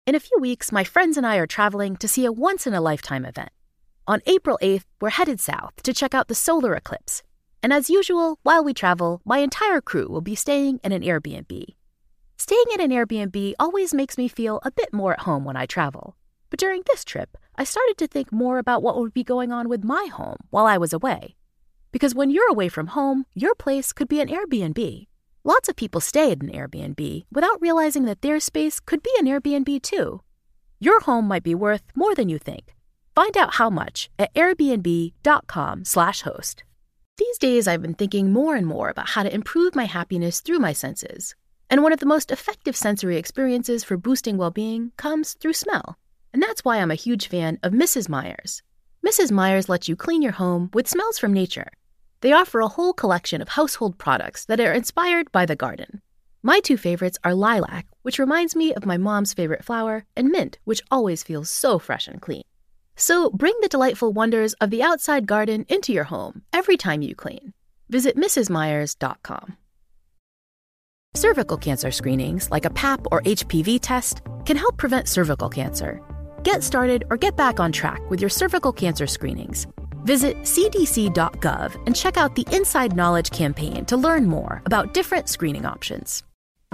In a few weeks, my friends and I are traveling to see a once-in-a-lifetime event. On April 8th, we're headed south to check out the solar eclipse. And as usual, while we travel, my entire crew will be staying in an Airbnb. Staying in an Airbnb always makes me feel a bit more at home when I travel. But during this trip, I started to think more about what would be going on with my home while I was away. Because when you're away from home, your place could be an Airbnb. Lots of people stay at an Airbnb without realizing that their space could be an Airbnb too. Your home might be worth more than you think. Find out how much at airbnb.com/host. These days, I've been thinking more and more about how to improve my happiness through my senses. And one of the most effective sensory experiences for boosting well-being comes through smell. And that's why I'm a huge fan of Mrs. Meyer's. Mrs. Meyer's lets you clean your home with smells from nature. They offer a whole collection of household products that are inspired by the garden. My two favorites are lilac, which reminds me of my mom's favorite flower, and mint, which always feels so fresh and clean. So bring the delightful wonders of the outside garden into your home every time you clean. Visit mrsmeyers.com. Cervical cancer screenings, like a Pap or HPV test, can help prevent cervical cancer. Get started or get back on track with your cervical cancer screenings. Visit cdc.gov and check out the Inside Knowledge campaign to learn more about different screening options.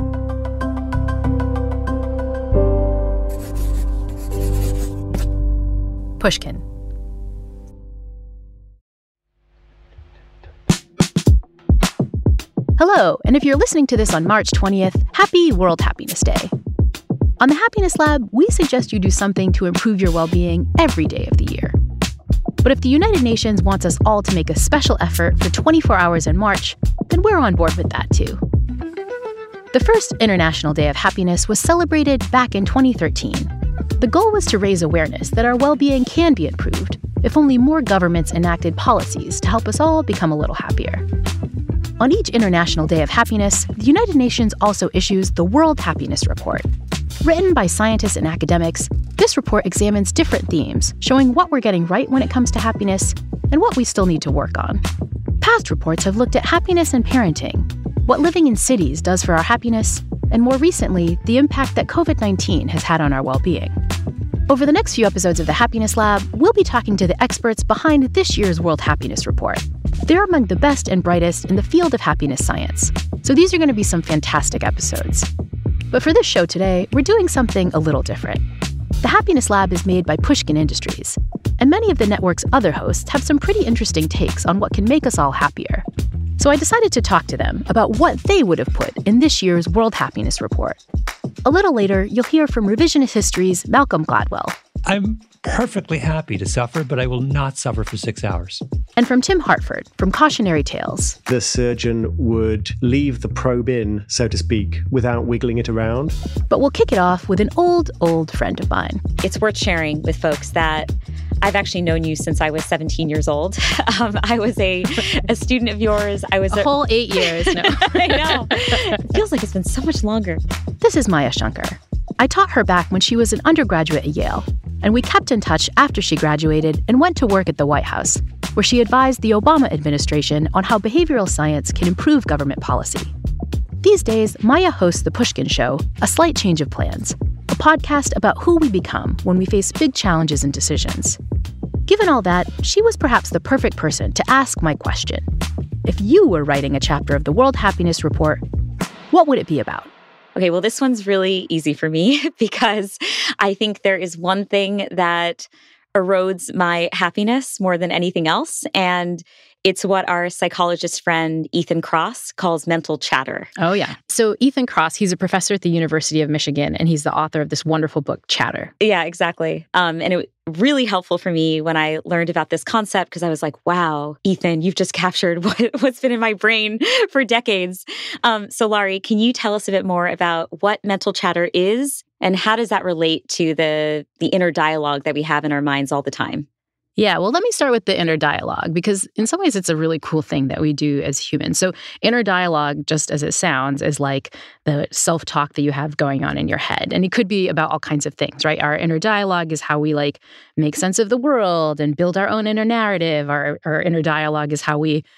Pushkin. Hello, and if you're listening to this on March 20th, happy World Happiness Day. On the Happiness Lab, we suggest you do something to improve your well-being every day of the year. But if the United Nations wants us all to make a special effort for 24 hours in March, then we're on board with that too. The first International Day of Happiness was celebrated back in 2013. The goal was to raise awareness that our well-being can be improved if only more governments enacted policies to help us all become a little happier. On each International Day of Happiness, the United Nations also issues the World Happiness Report. Written by scientists and academics, this report examines different themes, showing what we're getting right when it comes to happiness and what we still need to work on. Past reports have looked at happiness and parenting, what living in cities does for our happiness, and more recently, the impact that COVID-19 has had on our well-being. Over the next few episodes of the Happiness Lab, we'll be talking to the experts behind this year's World Happiness Report. They're among the best and brightest in the field of happiness science, so these are going to be some fantastic episodes. But for this show today, we're doing something a little different. The Happiness Lab is made by Pushkin Industries, and many of the network's other hosts have some pretty interesting takes on what can make us all happier. So I decided to talk to them about what they would have put in this year's World Happiness Report. A little later, you'll hear from Revisionist History's Malcolm Gladwell. I'm perfectly happy to suffer, but I will not suffer for 6 hours. And from Tim Hartford from Cautionary Tales. The surgeon would leave the probe in, so to speak, without wiggling it around. But we'll kick it off with an old friend of mine. It's worth sharing with folks that I've actually known you since I was 17 years old. I was a student of yours. I was a whole 8 years. No. I know. It feels like it's been so much longer. This is Maya Shankar. I taught her back when she was an undergraduate at Yale, and we kept in touch after she graduated and went to work at the White House, where she advised the Obama administration on how behavioral science can improve government policy. These days, Maya hosts The Pushkin Show, A Slight Change of Plans, a podcast about who we become when we face big challenges and decisions. Given all that, she was perhaps the perfect person to ask my question. If you were writing a chapter of the World Happiness Report, what would it be about? Okay, well, this one's really easy for me because I think there is one thing that erodes my happiness more than anything else, and it's what our psychologist friend Ethan Kross calls mental chatter. Oh, yeah. So Ethan Kross, he's a professor at the University of Michigan, and he's the author of this wonderful book, Chatter. Yeah, exactly. And it was really helpful for me when I learned about this concept because I was like, wow, Ethan, you've just captured what's been in my brain for decades. So Laurie, can you tell us a bit more about what mental chatter is and how does that relate to the inner dialogue that we have in our minds all the time? Yeah, well, let me start with the inner dialogue, because in some ways it's a really cool thing that we do as humans. So inner dialogue, just as it sounds, is like the self-talk that you have going on in your head. And it could be about all kinds of things, right? Our inner dialogue is how we make sense of the world and build our own inner narrative. Our inner dialogue is how we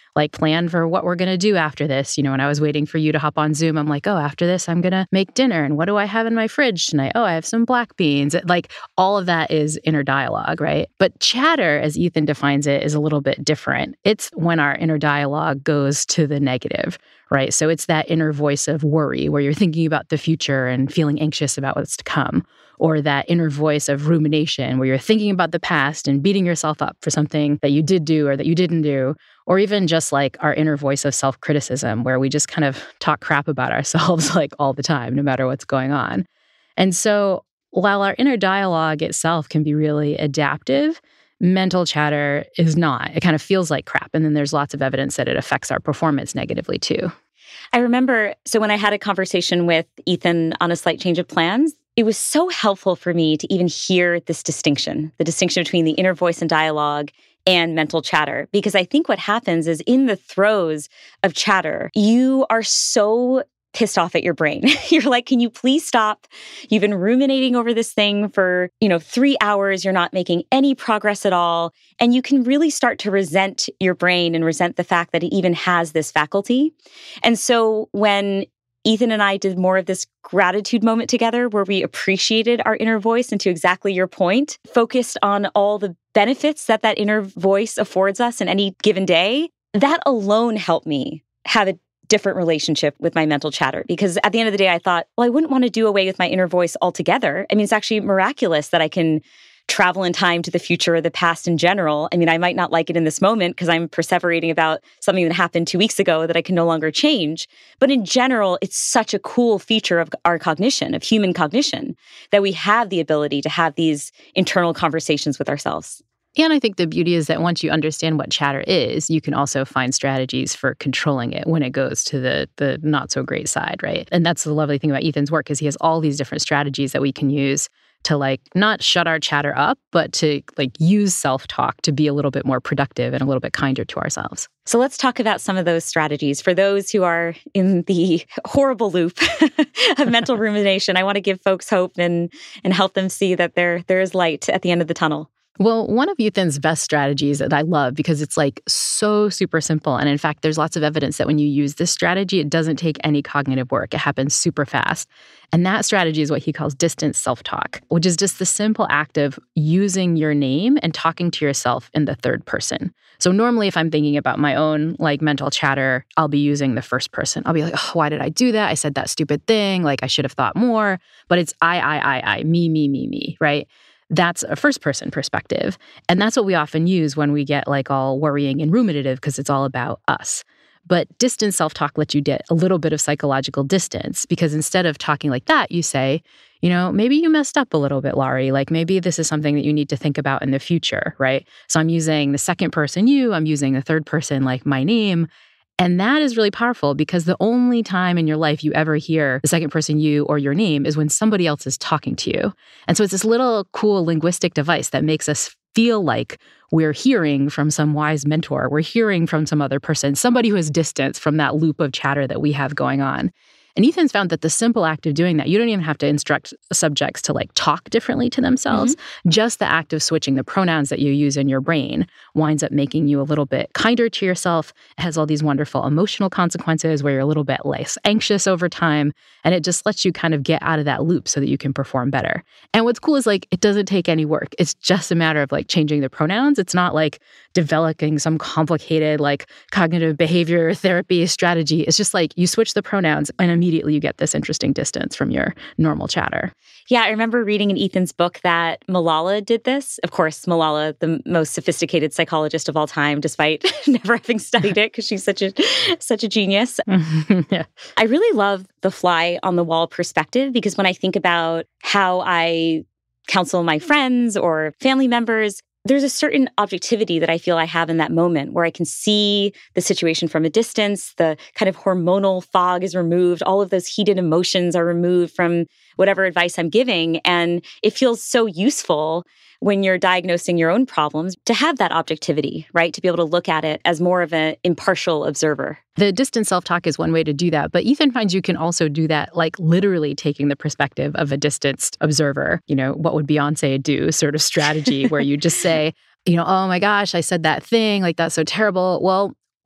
like plan for what we're going to do after this. When I was waiting for you to hop on Zoom, I'm like, oh, after this, I'm going to make dinner. And what do I have in my fridge tonight? Oh, I have some black beans. Like all of that is inner dialogue, right? But chatter, as Ethan defines it, is a little bit different. It's when our inner dialogue goes to the negative, right? So it's that inner voice of worry where you're thinking about the future and feeling anxious about what's to come. Or that inner voice of rumination where you're thinking about the past and beating yourself up for something that you did do or that you didn't do. Or even just like our inner voice of self-criticism where we just kind of talk crap about ourselves like all the time, no matter what's going on. And so while our inner dialogue itself can be really adaptive, mental chatter is not. It kind of feels like crap. And then there's lots of evidence that it affects our performance negatively too. I remember, so when I had a conversation with Ethan on a slight change of plans, it was so helpful for me to even hear this distinction, the distinction between the inner voice and dialogue and mental chatter. Because I think what happens is in the throes of chatter, you are so pissed off at your brain. You're like, can you please stop? You've been ruminating over this thing for, 3 hours. You're not making any progress at all. And you can really start to resent your brain and resent the fact that it even has this faculty. And so when Ethan and I did more of this gratitude moment together where we appreciated our inner voice and to exactly your point, focused on all the benefits that inner voice affords us in any given day. That alone helped me have a different relationship with my mental chatter. Because at the end of the day, I thought, well, I wouldn't want to do away with my inner voice altogether. I mean, it's actually miraculous that I can travel in time to the future or the past in general. I mean, I might not like it in this moment because I'm perseverating about something that happened 2 weeks ago that I can no longer change. But in general, it's such a cool feature of our cognition, of human cognition, that we have the ability to have these internal conversations with ourselves. And I think the beauty is that once you understand what chatter is, you can also find strategies for controlling it when it goes to the not so great side, right? And that's the lovely thing about Ethan's work is he has all these different strategies that we can use to like not shut our chatter up, but to like use self-talk to be a little bit more productive and a little bit kinder to ourselves. So let's talk about some of those strategies. For those who are in the horrible loop of mental rumination, I want to give folks hope and help them see that there is light at the end of the tunnel. Well, one of Ethan's best strategies that I love because it's like so super simple. And in fact, there's lots of evidence that when you use this strategy, it doesn't take any cognitive work. It happens super fast. And that strategy is what he calls distance self-talk, which is just the simple act of using your name and talking to yourself in the third person. So normally if I'm thinking about my own like mental chatter, I'll be using the first person. I'll be like, oh, why did I do that? I said that stupid thing. Like I should have thought more. But it's I, me, right? That's a first-person perspective. And that's what we often use when we get like all worrying and ruminative because it's all about us. But distance self-talk lets you get a little bit of psychological distance because instead of talking like that, you say, maybe you messed up a little bit, Laurie. Like maybe this is something that you need to think about in the future, right? So I'm using the second person you, I'm using the third person like my name. And that is really powerful because the only time in your life you ever hear the second person you or your name is when somebody else is talking to you. And so it's this little cool linguistic device that makes us feel like we're hearing from some wise mentor. We're hearing from some other person, somebody who has distance from that loop of chatter that we have going on. And Ethan's found that the simple act of doing that, you don't even have to instruct subjects to like talk differently to themselves. Mm-hmm. Just the act of switching the pronouns that you use in your brain winds up making you a little bit kinder to yourself. It has all these wonderful emotional consequences where you're a little bit less anxious over time. And it just lets you kind of get out of that loop so that you can perform better. And what's cool is like, it doesn't take any work. It's just a matter of like changing the pronouns. It's not like developing some complicated like cognitive behavior therapy strategy. It's just like you switch the pronouns and immediately you get this interesting distance from your normal chatter. Yeah, I remember reading in Ethan's book that Malala did this. Of course, Malala, the most sophisticated psychologist of all time, despite never having studied it because she's such a genius. Yeah. I really love the fly on the wall perspective because when I think about how I counsel my friends or family members, there's a certain objectivity that I feel I have in that moment where I can see the situation from a distance, the kind of hormonal fog is removed, all of those heated emotions are removed from whatever advice I'm giving. And it feels so useful when you're diagnosing your own problems to have that objectivity, right? To be able to look at it as more of an impartial observer. The distance self-talk is one way to do that. But Ethan finds you can also do that, like literally taking the perspective of a distanced observer. What would Beyonce do sort of strategy where you just say, oh my gosh, I said that thing, like that's so terrible. Well,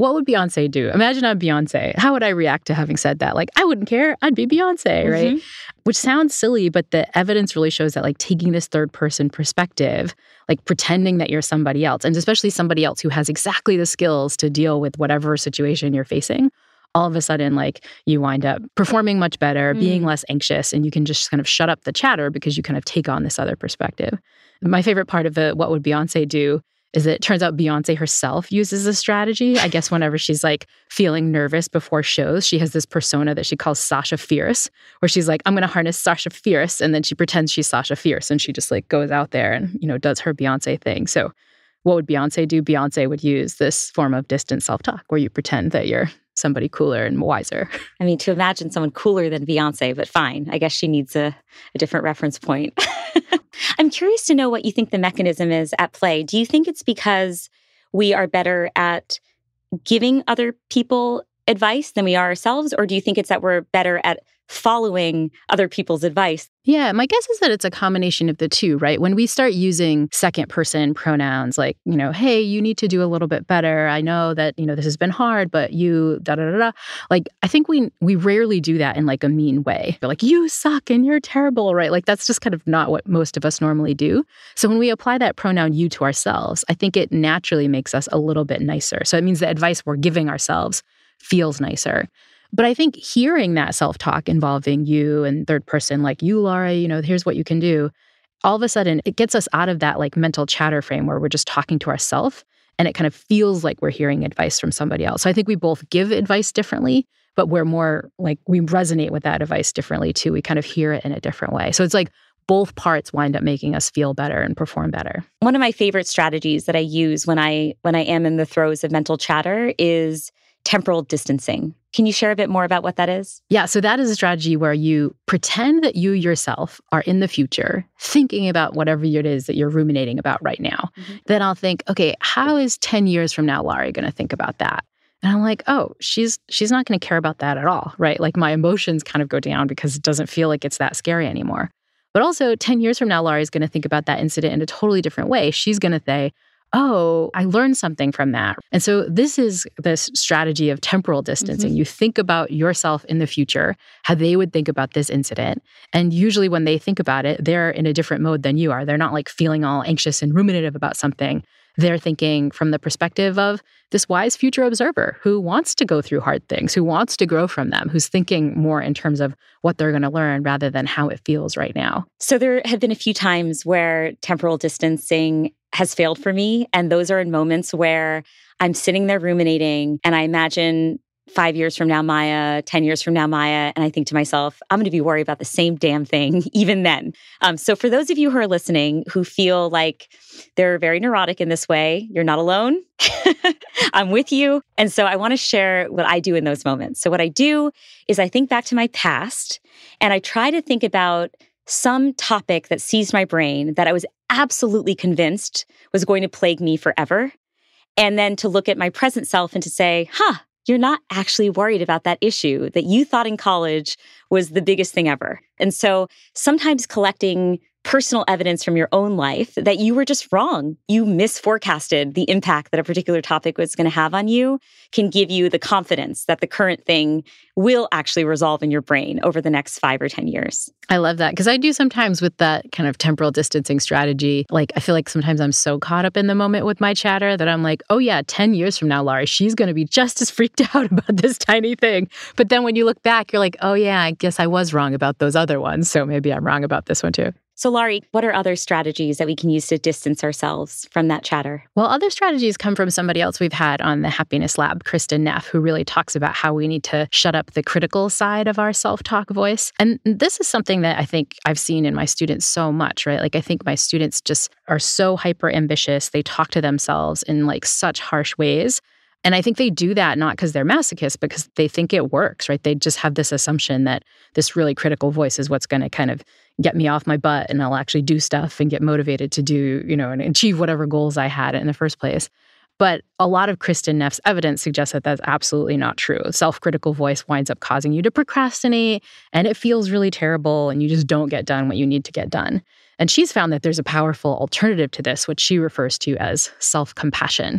what would Beyonce do? Imagine I'm Beyonce. How would I react to having said that? Like, I wouldn't care. I'd be Beyonce, right? Which sounds silly, but the evidence really shows that like taking this third person perspective, like pretending that you're somebody else, and especially somebody else who has exactly the skills to deal with whatever situation you're facing, all of a sudden, like you wind up performing much better, being less anxious, and you can just kind of shut up the chatter because you kind of take on this other perspective. My favorite part of the what would Beyonce do is that it turns out Beyonce herself uses this strategy. I guess whenever she's like feeling nervous before shows, she has this persona that she calls Sasha Fierce, where she's like, I'm going to harness Sasha Fierce. And then she pretends she's Sasha Fierce and she just like goes out there and, does her Beyonce thing. So what would Beyonce do? Beyonce would use this form of distant self-talk where you pretend that you're somebody cooler and wiser. I mean, to imagine someone cooler than Beyonce, but fine. I guess she needs a different reference point. I'm curious to know what you think the mechanism is at play. Do you think it's because we are better at giving other people advice than we are ourselves? Or do you think it's that we're better at following other people's advice? Yeah, my guess is that it's a combination of the two, right? When we start using second person pronouns like, hey, you need to do a little bit better. I know that, this has been hard, but you da-da-da-da. Like, I think we rarely do that in like a mean way. But like, you suck and you're terrible, right? Like, that's just kind of not what most of us normally do. So when we apply that pronoun you to ourselves, I think it naturally makes us a little bit nicer. So it means the advice we're giving ourselves feels nicer. But I think hearing that self-talk involving you and third person, like you, Laura, here's what you can do, all of a sudden it gets us out of that like mental chatter frame where we're just talking to ourselves and it kind of feels like we're hearing advice from somebody else. So I think we both give advice differently, but we're more like we resonate with that advice differently too. We kind of hear it in a different way. So it's like both parts wind up making us feel better and perform better. One of my favorite strategies that I use when I am in the throes of mental chatter is temporal distancing. Can you share a bit more about what that is? Yeah, so that is a strategy where you pretend that you yourself are in the future thinking about whatever it is that you're ruminating about right now. Then I'll think, okay, how is 10 years from now Laurie going to think about that? And I'm like, oh, she's not going to care about that at all, right? Like my emotions kind of go down because it doesn't feel like it's that scary anymore. But also 10 years from now, Laurie's going to think about that incident in a totally different way. She's going to say, oh, I learned something from that. And so this is this strategy of temporal distancing. You think about yourself in the future, how they would think about this incident. And usually when they think about it, they're in a different mode than you are. They're not like feeling all anxious and ruminative about something. They're thinking from the perspective of this wise future observer who wants to go through hard things, who wants to grow from them, who's thinking more in terms of what they're going to learn rather than how it feels right now. So there have been a few times where temporal distancing has failed for me. And those are in moments where I'm sitting there ruminating and I imagine 5 years from now, Maya, 10 years from now, Maya, and I think to myself, I'm going to be worried about the same damn thing even then. So for those of you who are listening who feel like they're very neurotic in this way, you're not alone. I'm with you. And so I want to share what I do in those moments. So what I do is I think back to my past and I try to think about some topic that seized my brain that I was absolutely convinced was going to plague me forever. And then to look at my present self and to say, you're not actually worried about that issue that you thought in college was the biggest thing ever. And so sometimes collecting personal evidence from your own life that you were just wrong. You misforecasted the impact that a particular topic was going to have on you can give you the confidence that the current thing will actually resolve in your brain over the next 5 or 10 years. I love that because I do sometimes with that kind of temporal distancing strategy. Like, I feel like sometimes I'm so caught up in the moment with my chatter that I'm like, oh yeah, 10 years from now, Laurie, she's going to be just as freaked out about this tiny thing. But then when you look back, you're like, oh yeah, I guess I was wrong about those other ones. So maybe I'm wrong about this one too. So Laurie, what are other strategies that we can use to distance ourselves from that chatter? Well, other strategies come from somebody else we've had on the Happiness Lab, Kristen Neff, who really talks about how we need to shut up the critical side of our self-talk voice. And this is something that I think I've seen in my students so much, right? Like I think my students just are so hyper ambitious. They talk to themselves in like such harsh ways. And I think they do that not because they're masochists, but because they think it works, right? They just have this assumption that this really critical voice is what's going to kind of get me off my butt and I'll actually do stuff and get motivated to do, and achieve whatever goals I had in the first place. But a lot of Kristen Neff's evidence suggests that that's absolutely not true. Self-critical voice winds up causing you to procrastinate and it feels really terrible and you just don't get done what you need to get done. And she's found that there's a powerful alternative to this, which she refers to as self-compassion.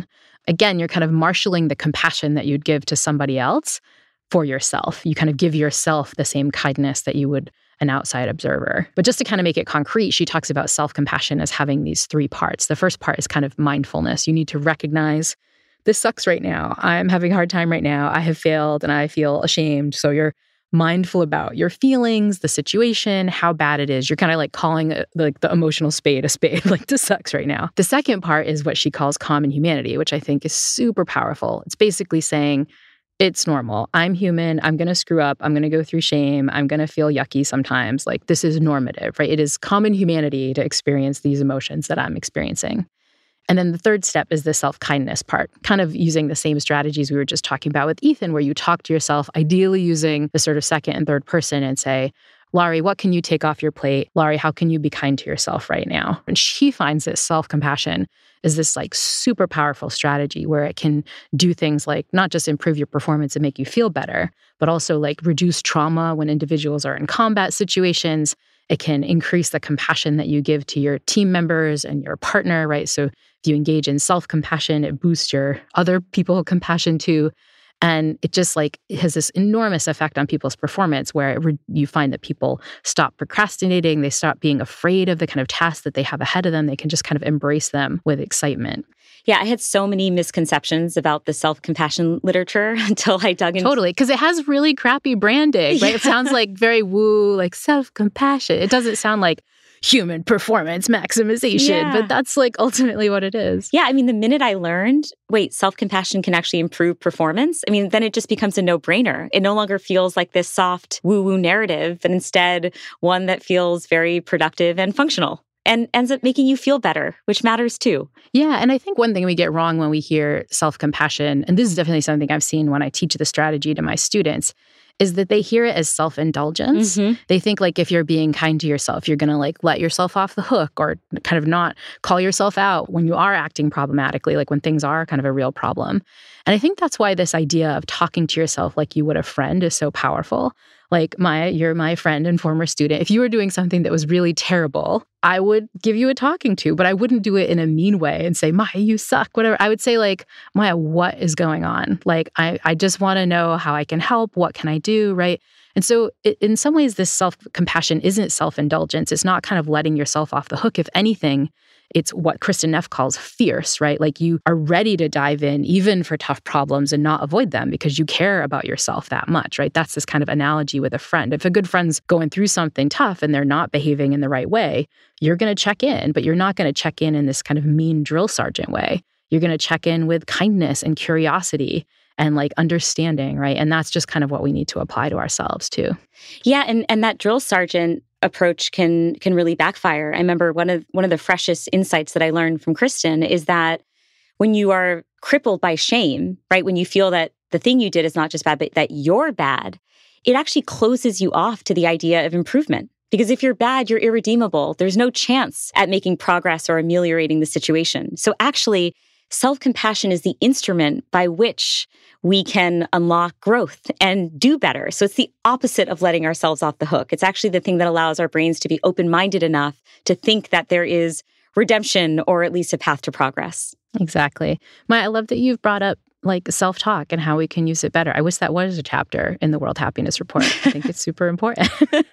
again, you're kind of marshaling the compassion that you'd give to somebody else for yourself. You kind of give yourself the same kindness that you would an outside observer. But just to kind of make it concrete, she talks about self-compassion as having these 3 parts. The first part is kind of mindfulness. You need to recognize, this sucks right now. I'm having a hard time right now. I have failed and I feel ashamed. So you're mindful about your feelings, the situation, how bad it is. You're kind of like calling the emotional spade a spade, like this sucks right now. The second part is what she calls common humanity, which I think is super powerful. It's basically saying, it's normal. I'm human. I'm going to screw up. I'm going to go through shame. I'm going to feel yucky sometimes. Like, this is normative, right? It is common humanity to experience these emotions that I'm experiencing. And then the third step is the self-kindness part, kind of using the same strategies we were just talking about with Ethan, where you talk to yourself, ideally using the sort of second and third person, and say, Laurie, what can you take off your plate? Laurie, how can you be kind to yourself right now? And she finds this self-compassion is this like super powerful strategy where it can do things like not just improve your performance and make you feel better, but also like reduce trauma when individuals are in combat situations. It can increase the compassion that you give to your team members and your partner, right? So if you engage in self-compassion, it boosts your other people compassion too. And it just like it has this enormous effect on people's performance where you find that people stop procrastinating. They stop being afraid of the kind of tasks that they have ahead of them. They can just kind of embrace them with excitement. Yeah, I had so many misconceptions about the self-compassion literature until I dug into... Totally, because it has really crappy branding, right? Yeah. It sounds like very woo, like self-compassion. It doesn't sound like human performance maximization, but that's like ultimately what it is. Yeah, I mean, the minute I learned, wait, self-compassion can actually improve performance, I mean, then it just becomes a no-brainer. It no longer feels like this soft woo-woo narrative, but instead one that feels very productive and functional and ends up making you feel better, which matters too. Yeah, and I think one thing we get wrong when we hear self-compassion, and this is definitely something I've seen when I teach the strategy to my students, is that they hear it as self-indulgence. Mm-hmm. They think like if you're being kind to yourself, you're going to like let yourself off the hook or kind of not call yourself out when you are acting problematically, like when things are kind of a real problem. And I think that's why this idea of talking to yourself like you would a friend is so powerful. Like you're my friend and former student. If you were doing something that was really terrible, I would give you a talking to, but I wouldn't do it in a mean way and say, Maya, you suck, whatever. I would say like, Maya, what is going on? Like, I just want to know how I can help. What can I do, right? And so in some ways, this self-compassion isn't self-indulgence. It's not kind of letting yourself off the hook. If anything, it's what Kristin Neff calls fierce, right? Like you are ready to dive in even for tough problems and not avoid them because you care about yourself that much, right? That's this kind of analogy with a friend. If a good friend's going through something tough and they're not behaving in the right way, you're going to check in, but you're not going to check in this kind of mean drill sergeant way. You're going to check in with kindness and curiosity and like understanding, right? And that's just kind of what we need to apply to ourselves too. Yeah, and that drill sergeant approach can really backfire. I remember one of the freshest insights that I learned from Kristin is that when you are crippled by shame, right, when you feel that the thing you did is not just bad, but that you're bad, it actually closes you off to the idea of improvement. Because if you're bad, you're irredeemable. There's no chance at making progress or ameliorating the situation. So actually, self-compassion is the instrument by which we can unlock growth and do better. So it's the opposite of letting ourselves off the hook. It's actually the thing that allows our brains to be open-minded enough to think that there is redemption or at least a path to progress. Exactly. Maya, I love that you've brought up like self-talk and how we can use it better. I wish that was a chapter in the World Happiness Report. I think it's super important.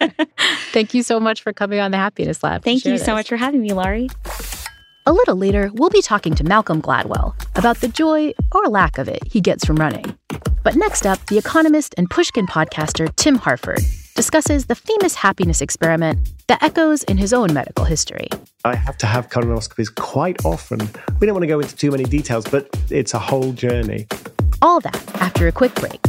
Thank you so much for coming on the Happiness Lab. Thank you so much for having me, Laurie. A little later, we'll be talking to Malcolm Gladwell about the joy, or lack of it, he gets from running. But next up, the economist and Pushkin podcaster Tim Harford discusses the famous happiness experiment that echoes in his own medical history. I have to have colonoscopies quite often. We don't want to go into too many details, but it's a whole journey. All that after a quick break.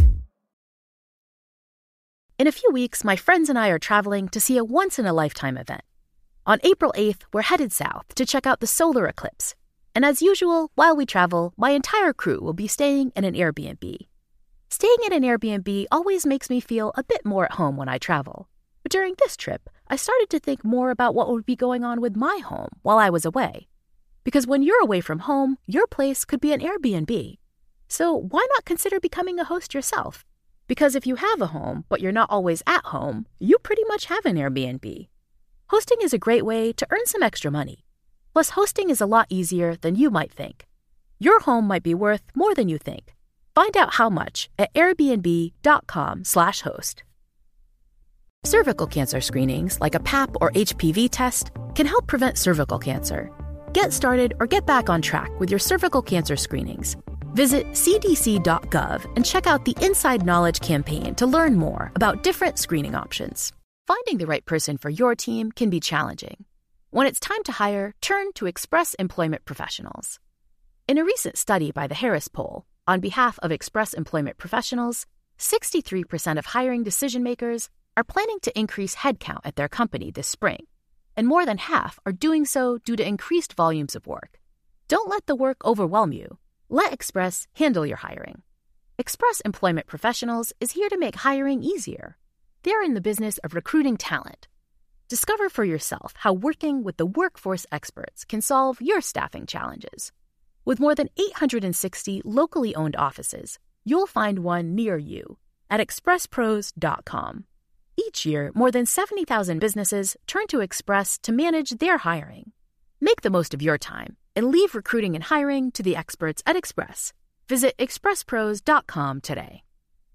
In a few weeks, my friends and I are traveling to see a once-in-a-lifetime event. On April 8th, we're headed south to check out the solar eclipse. And as usual, while we travel, my entire crew will be staying in an Airbnb. Staying in an Airbnb always makes me feel a bit more at home when I travel. But during this trip, I started to think more about what would be going on with my home while I was away. Because when you're away from home, your place could be an Airbnb. So why not consider becoming a host yourself? Because if you have a home, but you're not always at home, you pretty much have an Airbnb. Hosting is a great way to earn some extra money. Plus, hosting is a lot easier than you might think. Your home might be worth more than you think. Find out how much at airbnb.com/host. Cervical cancer screenings, like a Pap or HPV test, can help prevent cervical cancer. Get started or get back on track with your cervical cancer screenings. Visit cdc.gov and check out the Inside Knowledge campaign to learn more about different screening options. Finding the right person for your team can be challenging. When it's time to hire, turn to Express Employment Professionals. In a recent study by the Harris Poll, on behalf of Express Employment Professionals, 63% of hiring decision-makers are planning to increase headcount at their company this spring, and more than half are doing so due to increased volumes of work. Don't let the work overwhelm you. Let Express handle your hiring. Express Employment Professionals is here to make hiring easier. They're in the business of recruiting talent. Discover for yourself how working with the workforce experts can solve your staffing challenges. With more than 860 locally owned offices, you'll find one near you at expresspros.com. Each year, more than 70,000 businesses turn to Express to manage their hiring. Make the most of your time and leave recruiting and hiring to the experts at Express. Visit expresspros.com today.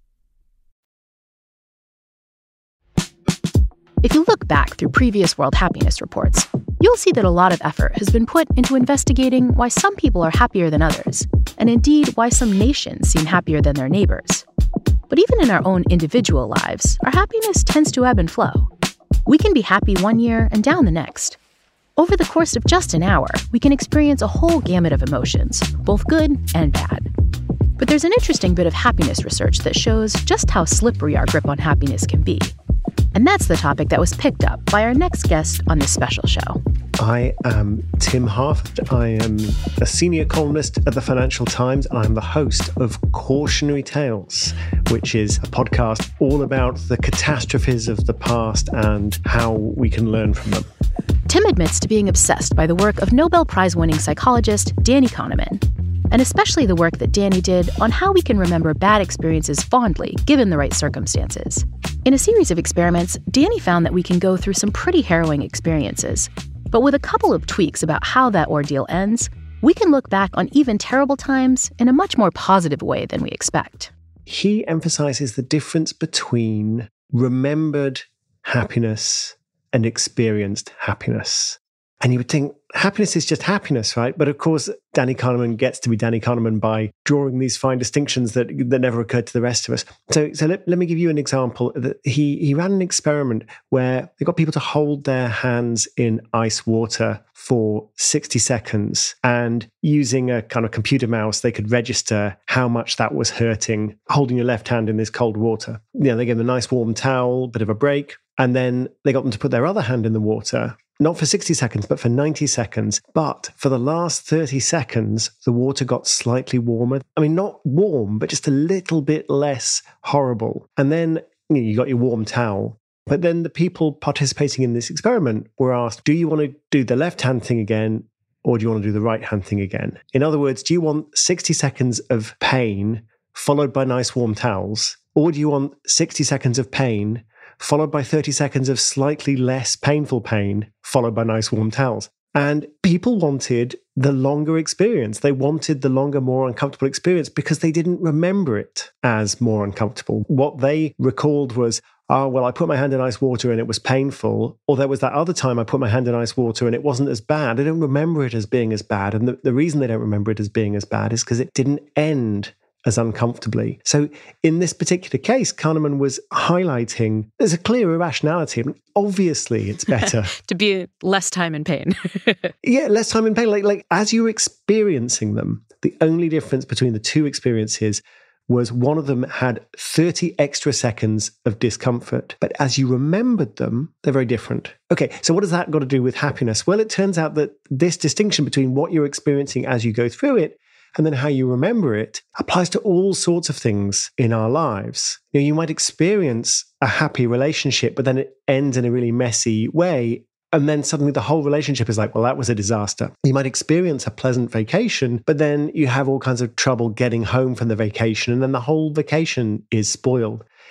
If you look back through previous World Happiness Reports, you'll see that a lot of effort has been put into investigating why some people are happier than others, and indeed why some nations seem happier than their neighbors. But even in our own individual lives, our happiness tends to ebb and flow. We can be happy one year and down the next. Over the course of just an hour, we can experience a whole gamut of emotions, both good and bad. But there's an interesting bit of happiness research that shows just how slippery our grip on happiness can be. And that's the topic that was picked up by our next guest on this special show. I am Tim Harford. I am a senior columnist at the Financial Times, and I'm the host of Cautionary Tales, which is a podcast all about the catastrophes of the past and how we can learn from them. Tim admits to being obsessed by the work of Nobel Prize-winning psychologist Danny Kahneman, and especially the work that Danny did on how we can remember bad experiences fondly, given the right circumstances. In a series of experiments, Danny found that we can go through some pretty harrowing experiences, but with a couple of tweaks about how that ordeal ends, we can look back on even terrible times in a much more positive way than we expect. He emphasizes the difference between remembered happiness and experienced happiness. And you would think happiness is just happiness, right? But of course, Danny Kahneman gets to be Danny Kahneman by drawing these fine distinctions that never occurred to the rest of us. So let me give you an example. He ran an experiment where they got people to hold their hands in ice water for 60 seconds. And using a kind of computer mouse, they could register how much that was hurting, holding your left hand in this cold water. You know, they gave them a nice warm towel, bit of a break. And then they got them to put their other hand in the water, not for 60 seconds, but for 90 seconds. But for the last 30 seconds, the water got slightly warmer. I mean, not warm, but just a little bit less horrible. And then you got your warm towel. But then the people participating in this experiment were asked, do you want to do the left-hand thing again, or do you want to do the right-hand thing again? In other words, do you want 60 seconds of pain followed by nice warm towels? Or do you want 60 seconds of pain followed by 30 seconds of slightly less painful pain, followed by nice warm towels? And people wanted the longer experience. They wanted the longer, more uncomfortable experience because they didn't remember it as more uncomfortable. What they recalled was, oh, well, I put my hand in ice water and it was painful. Or there was that other time I put my hand in ice water and it wasn't as bad. They don't remember it as being as bad. And the reason they don't remember it as being as bad is because it didn't end as uncomfortably. So in this particular case, Kahneman was highlighting there's a clear irrationality. I mean, obviously, it's better to be less time in pain. Yeah, less time in pain. Like as you're experiencing them, the only difference between the two experiences was one of them had 30 extra seconds of discomfort. But as you remembered them, they're very different. Okay, so what does that got to do with happiness? Well, it turns out that this distinction between what you're experiencing as you go through it and then how you remember it applies to all sorts of things in our lives. You know, you might experience a happy relationship, but then it ends in a really messy way. And then suddenly the whole relationship is like, well, that was a disaster. You might experience a pleasant vacation, but then you have all kinds of trouble getting home from the vacation. And then the whole vacation is spoiled.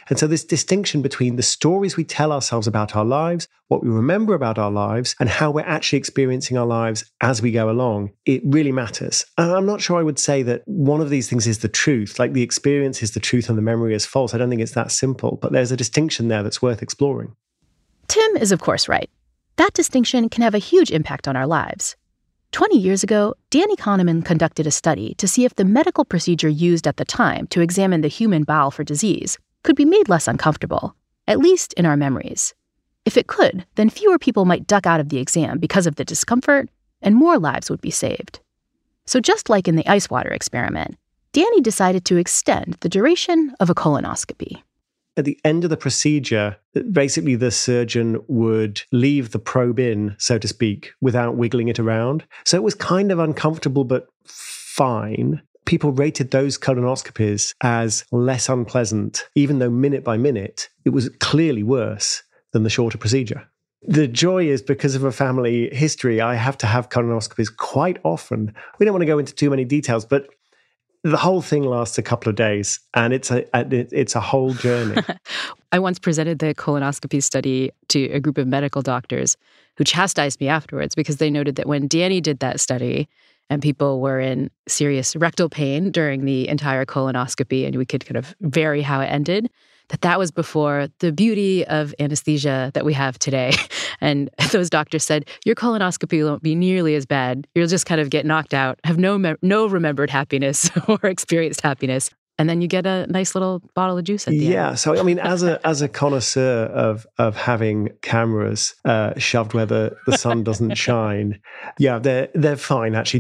And so this distinction between the stories we tell ourselves about our lives, what we remember about our lives, and how we're actually experiencing our lives as we go along, it really matters. And I'm not sure I would say that one of these things is the truth, like the experience is the truth and the memory is false. I don't think it's that simple, but there's a distinction there that's worth exploring. Tim is, of course, right. That distinction can have a huge impact on our lives. 20 years ago, Danny Kahneman conducted a study to see if the medical procedure used at the time to examine the human bowel for disease could be made less uncomfortable, at least in our memories. If it could, then fewer people might duck out of the exam because of the discomfort, and more lives would be saved. So just like in the ice water experiment, Danny decided to extend the duration of a colonoscopy. At the end of the procedure, basically the surgeon would leave the probe in, so to speak, without wiggling it around. So it was kind of uncomfortable, but fine. People rated those colonoscopies as less unpleasant, even though minute by minute, it was clearly worse than the shorter procedure. The joy is because of a family history, I have to have colonoscopies quite often. We don't want to go into too many details, but the whole thing lasts a couple of days, and it's a whole journey. I once presented the colonoscopy study to a group of medical doctors who chastised me afterwards because they noted that when Danny did that study and people were in serious rectal pain during the entire colonoscopy and we could kind of vary how it ended, that was before the beauty of anesthesia that we have today. And those doctors said, your colonoscopy won't be nearly as bad. You'll just kind of get knocked out, have no remembered happiness or experienced happiness. And then you get a nice little bottle of juice at the end. Yeah. So, I mean, as a connoisseur of having cameras shoved where the sun doesn't shine, yeah, they're fine, actually.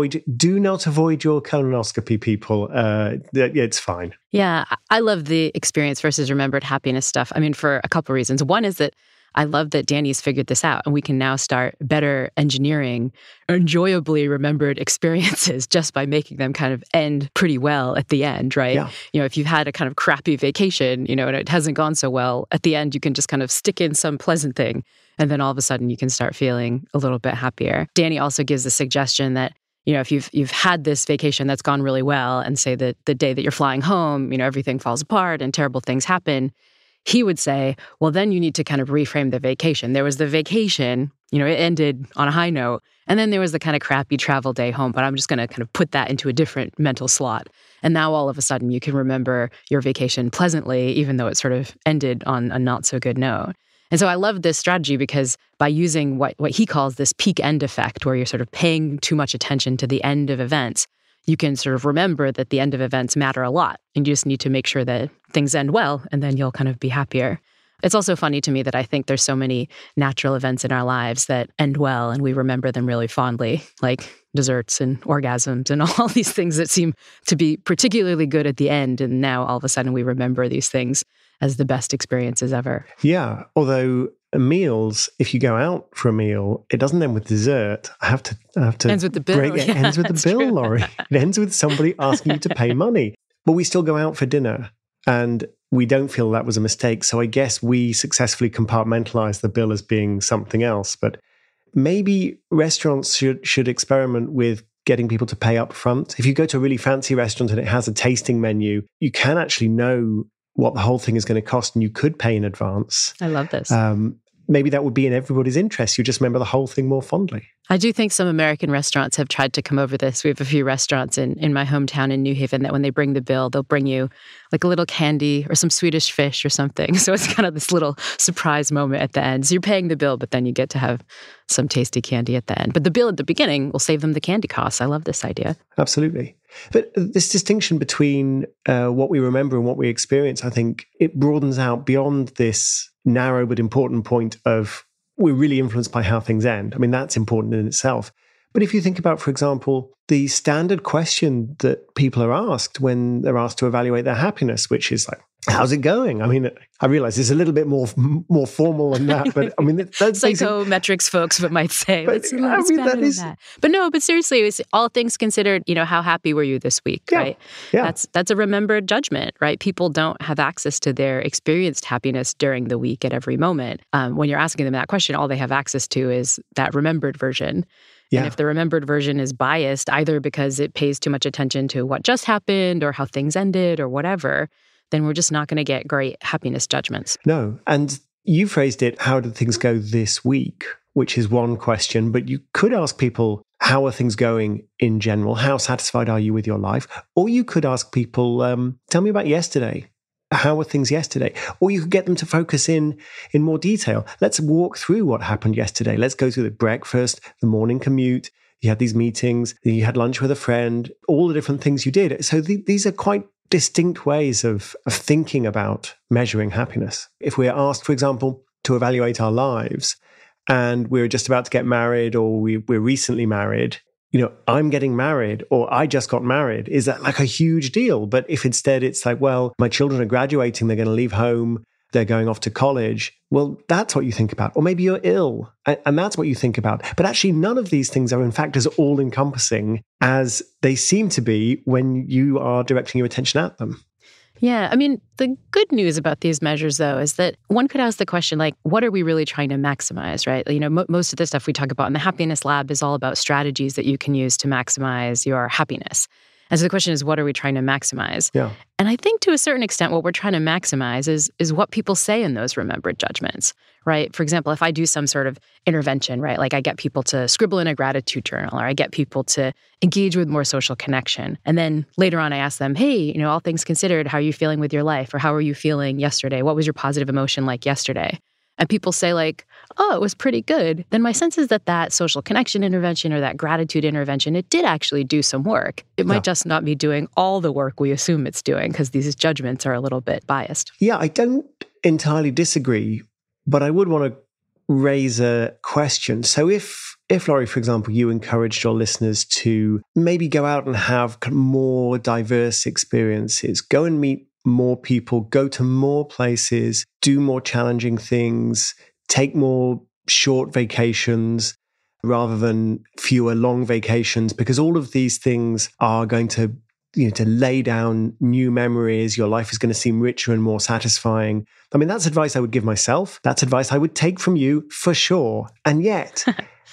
Do not avoid your colonoscopy, people. It's fine. Yeah. I love the experience versus remembered happiness stuff. I mean, for a couple of reasons. One is that I love that Danny's figured this out and we can now start better engineering enjoyably remembered experiences just by making them kind of end pretty well at the end, right? Yeah. You know, if you've had a kind of crappy vacation, and it hasn't gone so well, at the end you can just kind of stick in some pleasant thing and then all of a sudden you can start feeling a little bit happier. Danny also gives the suggestion that if you've had this vacation that's gone really well and say that the day that you're flying home, everything falls apart and terrible things happen, he would say, well, then you need to kind of reframe the vacation. There was the vacation, it ended on a high note. And then there was the kind of crappy travel day home, but I'm just going to kind of put that into a different mental slot. And now all of a sudden you can remember your vacation pleasantly, even though it sort of ended on a not so good note. And so I love this strategy because by using what he calls this peak end effect, where you're sort of paying too much attention to the end of events, you can sort of remember that the end of events matter a lot. And you just need to make sure that things end well, and then you'll kind of be happier. It's also funny to me that I think there's so many natural events in our lives that end well, and we remember them really fondly, like desserts and orgasms and all these things that seem to be particularly good at the end. And now all of a sudden we remember these things as the best experiences ever. Yeah, although meals, if you go out for a meal, it doesn't end with dessert. I have to ends with the bill. It ends with the bill, true. Laurie. It ends with somebody asking you to pay money. But we still go out for dinner and we don't feel that was a mistake. So I guess we successfully compartmentalize the bill as being something else. But maybe restaurants should experiment with getting people to pay up front. If you go to a really fancy restaurant and it has a tasting menu, you can actually know what the whole thing is going to cost and you could pay in advance. I love this. Maybe that would be in everybody's interest. You just remember the whole thing more fondly. I do think some American restaurants have tried to come over this. We have a few restaurants in my hometown in New Haven that when they bring the bill, they'll bring you like a little candy or some Swedish fish or something. So it's kind of this little surprise moment at the end. So you're paying the bill, but then you get to have some tasty candy at the end. But the bill at the beginning will save them the candy costs. I love this idea. Absolutely. But this distinction between what we remember and what we experience, I think it broadens out beyond this narrow but important point of we're really influenced by how things end. I mean, that's important in itself. But if you think about, for example, the standard question that people are asked when they're asked to evaluate their happiness, which is like, how's it going? I mean, I realize it's a little bit more formal than that, but I mean, that's psychometrics folks might say. But But seriously, it's all things considered, how happy were you this week, right? Yeah. That's a remembered judgment, right? People don't have access to their experienced happiness during the week at every moment. When you're asking them that question, all they have access to is that remembered version. Yeah. And if the remembered version is biased, either because it pays too much attention to what just happened or how things ended or whatever, then we're just not going to get great happiness judgments. No. And you phrased it, how did things go this week? Which is one question, but you could ask people, how are things going in general? How satisfied are you with your life? Or you could ask people, tell me about yesterday. How were things yesterday? Or you could get them to focus in more detail. Let's walk through what happened yesterday. Let's go through the breakfast, the morning commute. You had these meetings, you had lunch with a friend, all the different things you did. So these are quite distinct ways of thinking about measuring happiness. If we're asked, for example, to evaluate our lives, and we're just about to get married, or we're recently married, I'm getting married, or I just got married. Is that like a huge deal? But if instead it's like, well, my children are graduating, they're going to leave home, they're going off to college, well, that's what you think about. Or maybe you're ill, and that's what you think about. But actually, none of these things are in fact as all-encompassing as they seem to be when you are directing your attention at them. Yeah. I mean, the good news about these measures, though, is that one could ask the question, like, what are we really trying to maximize, right? Most of the stuff we talk about in the Happiness Lab is all about strategies that you can use to maximize your happiness. And so the question is, what are we trying to maximize? Yeah. And I think to a certain extent, what we're trying to maximize is what people say in those remembered judgments, right? For example, if I do some sort of intervention, right? Like I get people to scribble in a gratitude journal, or I get people to engage with more social connection. And then later on, I ask them, hey, all things considered, how are you feeling with your life? Or how are you feeling yesterday? What was your positive emotion like yesterday? And people say like, oh, it was pretty good. Then my sense is that social connection intervention or that gratitude intervention, it did actually do some work. It might just not be doing all the work we assume it's doing because these judgments are a little bit biased. Yeah, I don't entirely disagree, but I would want to raise a question. So if Laurie, for example, you encouraged your listeners to maybe go out and have more diverse experiences, go and meet more people, go to more places, do more challenging things, take more short vacations rather than fewer long vacations, because all of these things are going to lay down new memories. Your life is going to seem richer and more satisfying. I mean, that's advice I would give myself. That's advice I would take from you for sure. And yet,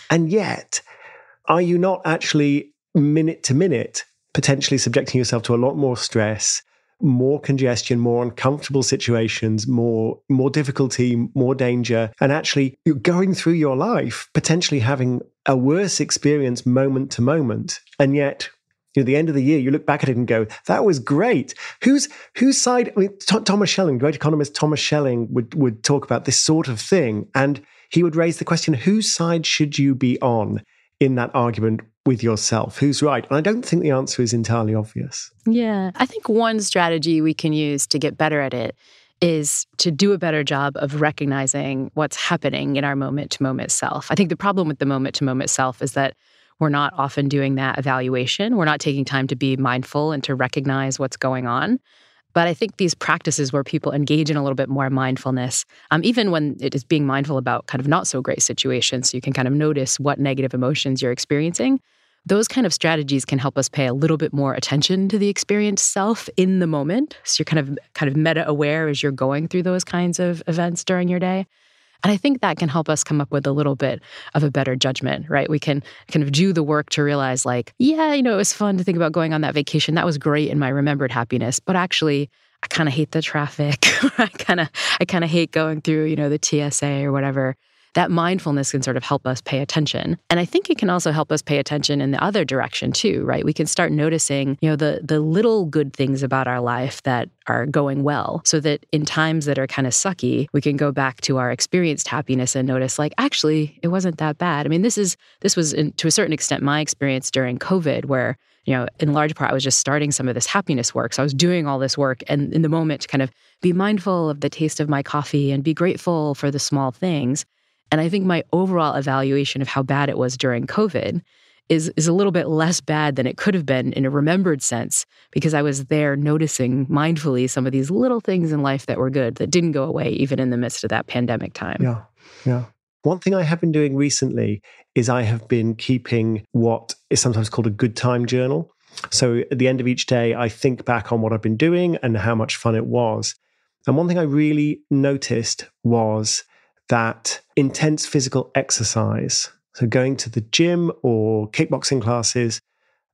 are you not actually minute to minute potentially subjecting yourself to a lot more stress, more congestion, more uncomfortable situations, more difficulty, more danger, and actually you're going through your life potentially having a worse experience moment to moment, and yet at the end of the year you look back at it and go, that was great. Whose side? I mean, Thomas Schelling, great economist Thomas Schelling would talk about this sort of thing, and he would raise the question, whose side should you be on in that argument with yourself? Who's right? And I don't think the answer is entirely obvious. Yeah. I think one strategy we can use to get better at it is to do a better job of recognizing what's happening in our moment-to-moment self. I think the problem with the moment-to-moment self is that we're not often doing that evaluation. We're not taking time to be mindful and to recognize what's going on. But I think these practices where people engage in a little bit more mindfulness, even when it is being mindful about kind of not so great situations, so you can kind of notice what negative emotions you're experiencing, those kind of strategies can help us pay a little bit more attention to the experienced self in the moment. So you're kind of meta aware as you're going through those kinds of events during your day. And I think that can help us come up with a little bit of a better judgment, right? We can kind of do the work to realize like, yeah, it was fun to think about going on that vacation. That was great in my remembered happiness. But actually, I kind of hate the traffic. I kind of hate going through, the TSA or whatever. That mindfulness can sort of help us pay attention. And I think it can also help us pay attention in the other direction too, right? We can start noticing, the little good things about our life that are going well, so that in times that are kind of sucky, we can go back to our experienced happiness and notice like, actually, it wasn't that bad. I mean, this was to a certain extent my experience during COVID, where in large part, I was just starting some of this happiness work. So I was doing all this work, and in the moment to kind of be mindful of the taste of my coffee and be grateful for the small things. And I think my overall evaluation of how bad it was during COVID is a little bit less bad than it could have been in a remembered sense, because I was there noticing mindfully some of these little things in life that were good, that didn't go away even in the midst of that pandemic time. Yeah. One thing I have been doing recently is I have been keeping what is sometimes called a good time journal. So at the end of each day, I think back on what I've been doing and how much fun it was. And one thing I really noticed was that intense physical exercise, so going to the gym or kickboxing classes,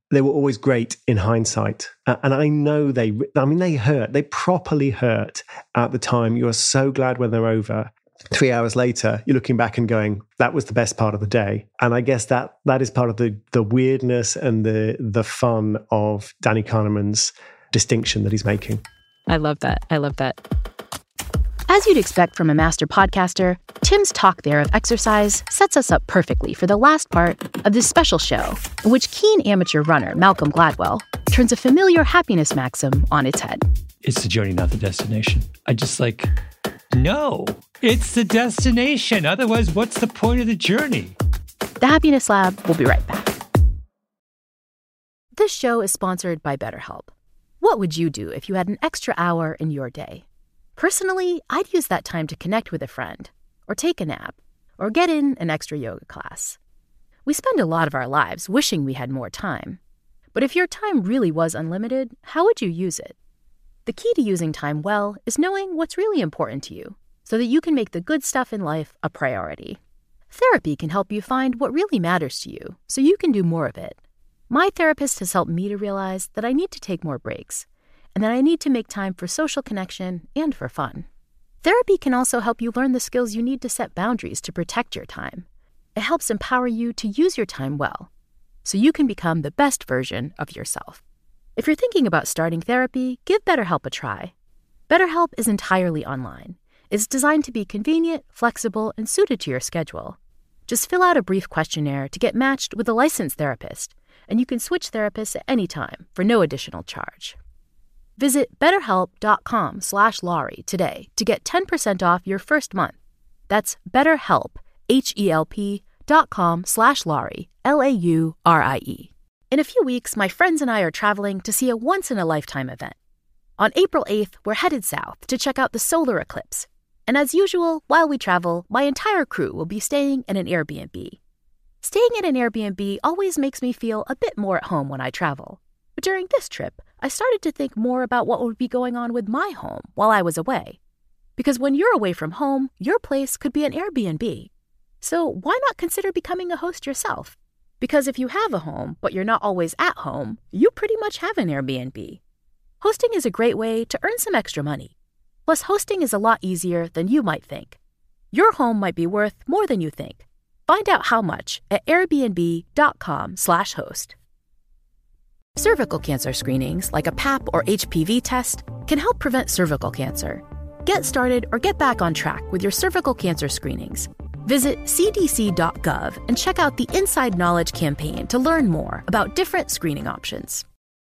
they were always great in hindsight. And I know they hurt. They properly hurt at the time. You are so glad when they're over. 3 hours later, you're looking back and going, that was the best part of the day. And I guess that is part of the weirdness and the fun of Danny Kahneman's distinction that he's making. I love that. As you'd expect from a master podcaster, Tim's talk there of exercise sets us up perfectly for the last part of this special show, in which keen amateur runner Malcolm Gladwell turns a familiar happiness maxim on its head. It's the journey, not the destination. No, it's the destination. Otherwise, what's the point of the journey? The Happiness Lab will be right back. This show is sponsored by BetterHelp. What would you do if you had an extra hour in your day? Personally, I'd use that time to connect with a friend, or take a nap, or get in an extra yoga class. We spend a lot of our lives wishing we had more time. But if your time really was unlimited, how would you use it? The key to using time well is knowing what's really important to you, so that you can make the good stuff in life a priority. Therapy can help you find what really matters to you, so you can do more of it. My therapist has helped me to realize that I need to take more breaks, and that I need to make time for social connection and for fun. Therapy can also help you learn the skills you need to set boundaries to protect your time. It helps empower you to use your time well, so you can become the best version of yourself. If you're thinking about starting therapy, give BetterHelp a try. BetterHelp is entirely online. It's designed to be convenient, flexible, and suited to your schedule. Just fill out a brief questionnaire to get matched with a licensed therapist, and you can switch therapists at any time for no additional charge. Visit BetterHelp.com/Laurie today to get 10% off your first month. That's BetterHelp, HELP.com/Laurie, LAURIE. In a few weeks, my friends and I are traveling to see a once-in-a-lifetime event. On April 8th, we're headed south to check out the solar eclipse. And as usual, while we travel, my entire crew will be staying in an Airbnb. Staying in an Airbnb always makes me feel a bit more at home when I travel. But during this trip, I started to think more about what would be going on with my home while I was away. Because when you're away from home, your place could be an Airbnb. So why not consider becoming a host yourself? Because if you have a home, but you're not always at home, you pretty much have an Airbnb. Hosting is a great way to earn some extra money. Plus, hosting is a lot easier than you might think. Your home might be worth more than you think. Find out how much at airbnb.com/host. Cervical cancer screenings, like a Pap or HPV test, can help prevent cervical cancer. Get started or get back on track with your cervical cancer screenings. Visit cdc.gov and check out the Inside Knowledge campaign to learn more about different screening options.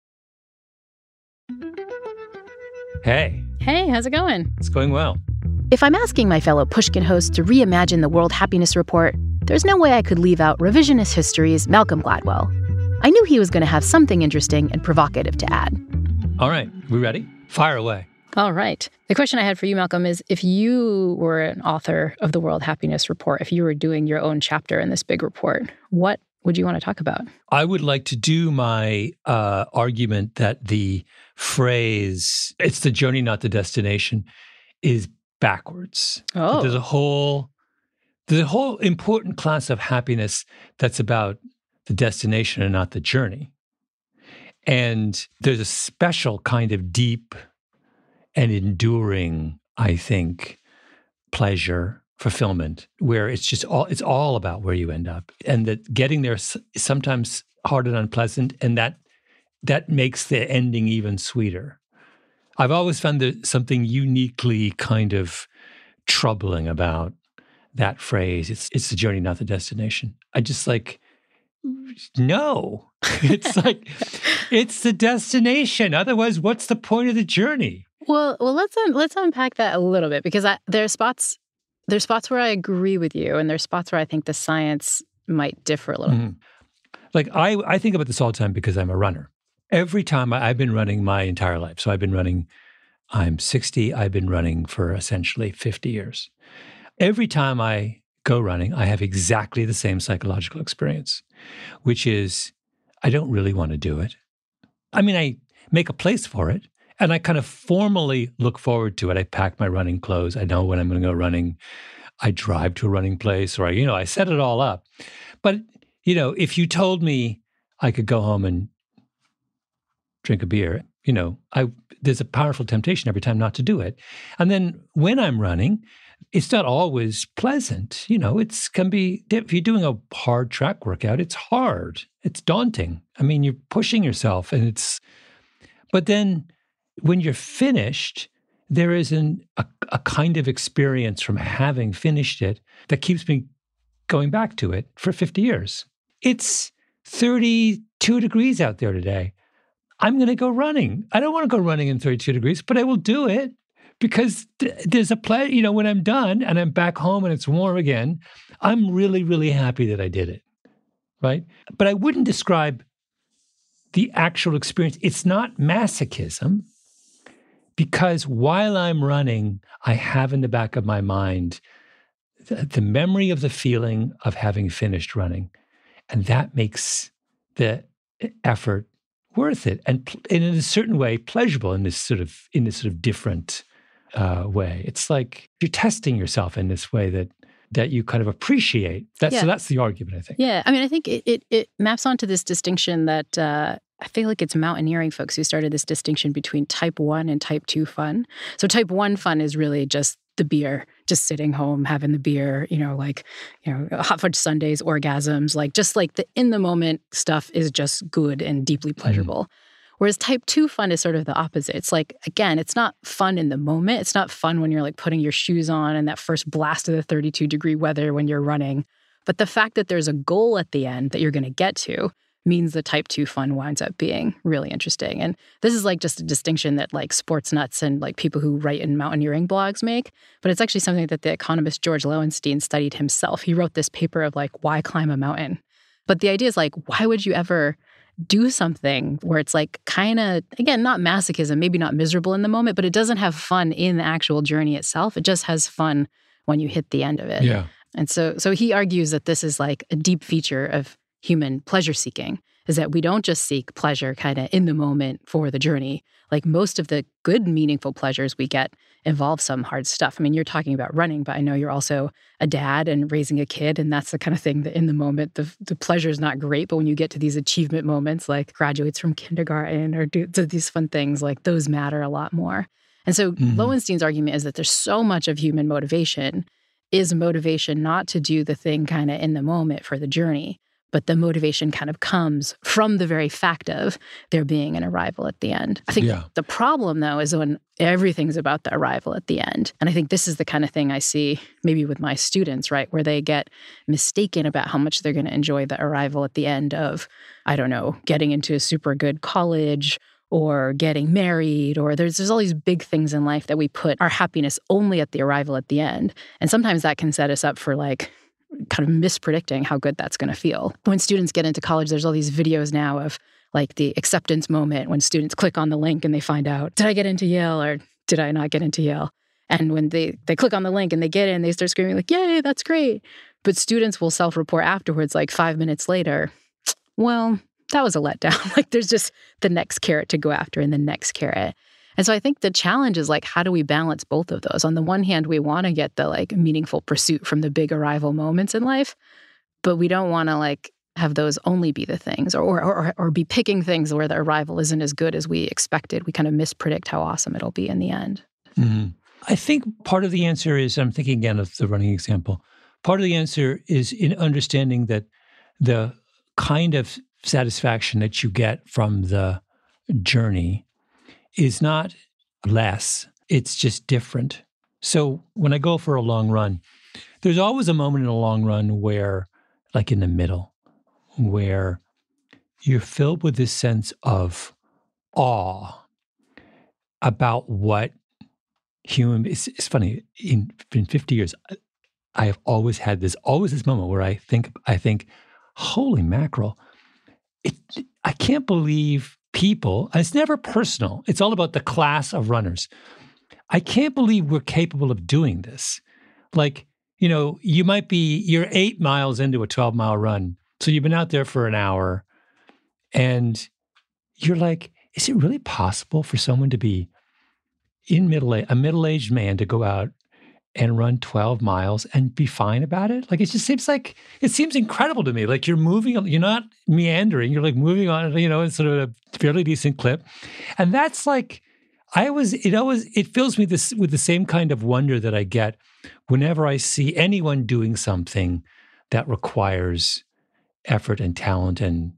Hey, how's it going? it's going well. If I'm asking my fellow Pushkin hosts to reimagine the World Happiness Report, there's no way I could leave out revisionist history's Malcolm Gladwell. I knew he was going to have something interesting and provocative to add. All right, we ready? Fire away. All right. The question I had for you, Malcolm, is if you were an author of the World Happiness Report, if you were doing your own chapter in this big report, what would you want to talk about? I would like to do my argument that the phrase, it's the journey, not the destination, is backwards. Oh. There's a whole important class of happiness that's about the destination and not the journey. And there's a special kind of deep and enduring, I think, pleasure, fulfillment, where it's all about where you end up. And that getting there is sometimes hard and unpleasant, and that makes the ending even sweeter. I've always found something uniquely kind of troubling about that phrase. It's the journey, not the destination. I just no. It's it's the destination. Otherwise, what's the point of the journey? Well, let's unpack that a little bit, because there's spots where I agree with you, and there's spots where I think the science might differ a little. Mm-hmm. I think about this all the time because I'm a runner. Every time I've been running my entire life. So I'm 60. I've been running for essentially 50 years. Every time I go running, I have exactly the same psychological experience, which is I don't really want to do it. I mean, I make a place for it, and I kind of formally look forward to it. I pack my running clothes. I know when I'm going to go running. I drive to a running place, or I set it all up. But, if you told me I could go home and drink a beer, there's a powerful temptation every time not to do it. And then when I'm running, it's not always pleasant. It can be, if you're doing a hard track workout, it's hard. It's daunting. I mean, you're pushing yourself but then when you're finished, there is a kind of experience from having finished it that keeps me going back to it for 50 years. It's 32 degrees out there today. I'm going to go running. I don't want to go running in 32 degrees, but I will do it because there's a pleasure. When I'm done and I'm back home and it's warm again, I'm really, really happy that I did it, right? But I wouldn't describe the actual experience. It's not masochism, because while I'm running, I have in the back of my mind the memory of the feeling of having finished running. And that makes the effort worth it, and in a certain way pleasurable in this sort of different way. It's like you're testing yourself in this way that you kind of appreciate. So that's the argument, I think. Yeah, I mean, I think it maps onto this distinction that I feel like it's mountaineering folks who started this distinction between type 1 and type 2 fun. So type 1 fun is really just the beer, just sitting home, having the beer, hot fudge sundaes, orgasms, just the in the moment stuff is just good and deeply pleasurable. Mm-hmm. Whereas type 2 fun is sort of the opposite. It's again, it's not fun in the moment. It's not fun when you're putting your shoes on and that first blast of the 32-degree weather when you're running. But the fact that there's a goal at the end that you're going to get to means the type 2 fun winds up being really interesting. And this is just a distinction that sports nuts and people who write in mountaineering blogs make. But it's actually something that the economist George Lowenstein studied himself. He wrote this paper of why climb a mountain? But the idea is why would you ever do something where it's kind of, again, not masochism, maybe not miserable in the moment, but it doesn't have fun in the actual journey itself. It just has fun when you hit the end of it. Yeah. And so he argues that this is a deep feature of human pleasure seeking, is that we don't just seek pleasure kind of in the moment for the journey. Most of the good, meaningful pleasures we get involve some hard stuff. I mean, you're talking about running, but I know you're also a dad and raising a kid, and that's the kind of thing that in the moment, the pleasure is not great, but when you get to these achievement moments, graduates from kindergarten or do these fun things, those matter a lot more. And so Lowenstein's argument is that there's so much of human motivation is motivation not to do the thing kind of in the moment for the journey, but the motivation kind of comes from the very fact of there being an arrival at the end. I think the problem, though, is when everything's about the arrival at the end. And I think this is the kind of thing I see maybe with my students, right, where they get mistaken about how much they're going to enjoy the arrival at the end of, I don't know, getting into a super good college or getting married, or there's all these big things in life that we put our happiness only at the arrival at the end. And sometimes that can set us up for kind of mispredicting how good that's going to feel. When students get into college, there's all these videos now of the acceptance moment when students click on the link and they find out, did I get into Yale or did I not get into Yale? And when they click on the link and they get in, they start screaming yay, that's great. But students will self-report afterwards, 5 minutes later, well, that was a letdown. There's just the next carrot to go after and the next carrot. And so I think the challenge is how do we balance both of those? On the one hand, we want to get the meaningful pursuit from the big arrival moments in life, but we don't want to have those only be the things or be picking things where the arrival isn't as good as we expected. We kind of mispredict how awesome it'll be in the end. Mm-hmm. I think part of the answer is, I'm thinking again of the running example, part of the answer is in understanding that the kind of satisfaction that you get from the journey is not less, it's just different. So when I go for a long run, there's always a moment in a long run where, in the middle, where you're filled with this sense of awe about what it's funny, in 50 years, I have always had this moment where I think, holy mackerel, I can't believe people, and it's never personal. It's all about the class of runners. I can't believe we're capable of doing this. You're 8 miles into a 12-mile run. So you've been out there for an hour and you're is it really possible for someone to be a middle-aged man to go out and run 12 miles and be fine about it? Like, it seems incredible to me. Like, you're not meandering, you're like moving on, in sort of a fairly decent clip. And that's like, it fills me with the same kind of wonder that I get whenever I see anyone doing something that requires effort and talent and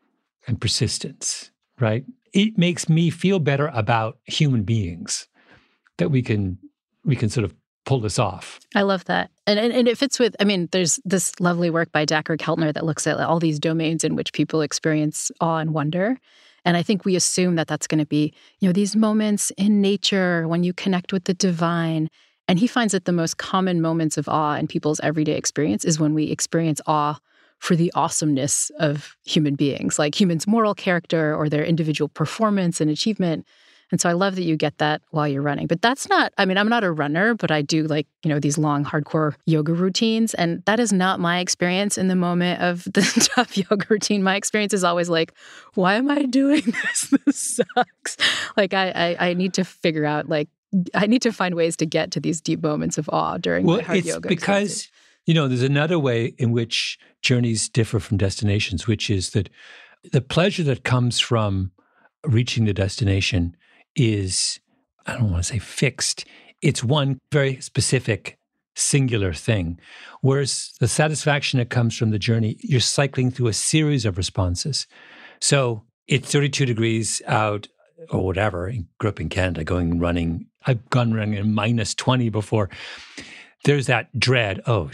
persistence, right? It makes me feel better about human beings that we can sort of pull this off. I love that. And it fits with, there's this lovely work by Dacher Keltner that looks at all these domains in which people experience awe and wonder. And I think we assume that that's going to be, these moments in nature when you connect with the divine. And he finds that the most common moments of awe in people's everyday experience is when we experience awe for the awesomeness of human beings, like humans' moral character or their individual performance and achievement. And so I love that you get that while you're running. But that's not, I'm not a runner, but I do these long, hardcore yoga routines. And that is not my experience in the moment of the tough yoga routine. My experience is always like, why am I doing this? This sucks. Like, I need to figure out, I need to find ways to get to these deep moments of awe during my hard yoga. Because, there's another way in which journeys differ from destinations, which is that the pleasure that comes from reaching the destination is, I don't want to say fixed. It's one very specific, singular thing. Whereas the satisfaction that comes from the journey, you're cycling through a series of responses. So it's 32 degrees out or whatever. I grew up in Canada running. I've gone running in -20 before. There's that dread. Oh,